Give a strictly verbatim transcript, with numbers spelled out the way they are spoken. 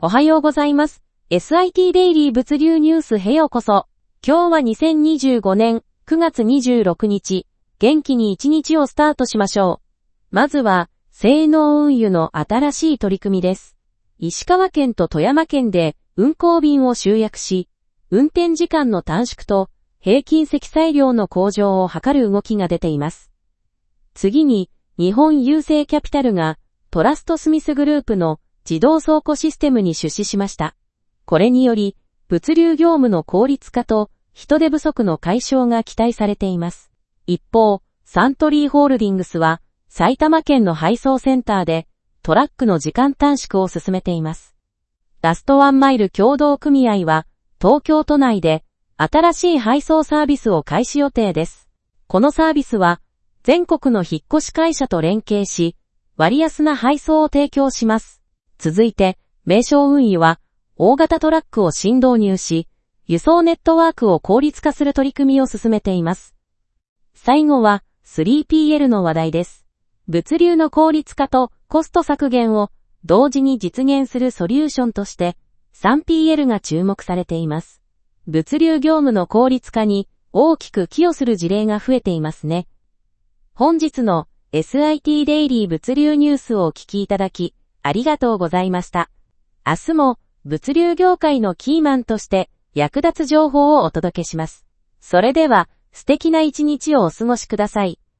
おはようございます。エスアイティー デイリー物流ニュースへようこそ。今日はにせんにじゅうごねんくがつにじゅうろくにち、元気に一日をスタートしましょう。まずは、西濃運輸の新しい取り組みです。石川県と富山県で運行便を集約し、運転時間の短縮と平均積載量の向上を図る動きが出ています。次に、日本郵政キャピタルがトラストスミスグループの自動倉庫システムに出資しました。これにより、物流業務の効率化と人手不足の解消が期待されています。一方、サントリーホールディングスは、埼玉県の配送センターでトラックの時間短縮を進めています。ラストワンマイル協同組合は、東京都内で新しい配送サービスを開始予定です。このサービスは、全国の引っ越し会社と連携し、割安な配送を提供します。続いて、名称運輸は、大型トラックを新導入し、輸送ネットワークを効率化する取り組みを進めています。最後は、スリーピーエル の話題です。物流の効率化とコスト削減を同時に実現するソリューションとして、スリーピーエル が注目されています。物流業務の効率化に大きく寄与する事例が増えていますね。本日の エスアイティー デイリー物流ニュースをお聞きいただき、ありがとうございました。明日も物流業界のキーマンとして役立つ情報をお届けします。それでは素敵な一日をお過ごしください。